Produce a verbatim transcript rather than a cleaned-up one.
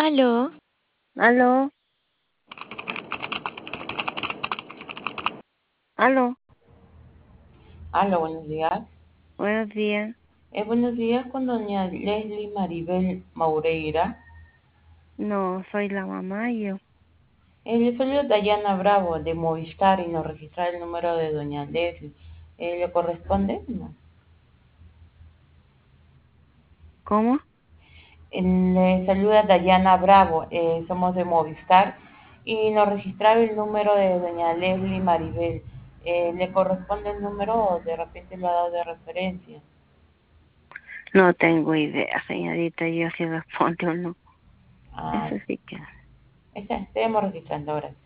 Aló, Aló, aló, Aló, buenos días. buenos días. Eh, buenos días con doña Leslie Maribel Maureira. No, soy la mamá y yo. Eh, le saluda Dayana Bravo de Movistar y nos registra el número de doña Leslie. Eh, ¿le corresponde? No. ¿Cómo? Eh, le saluda Dayana Bravo, eh, somos de Movistar y nos registraba el número de doña Leslie Maribel. Eh, ¿le corresponde el número o de repente lo ha dado de referencia? No tengo idea, señorita, yo si responde o no. Ah, Eso sí que. está, estamos registrando ahora.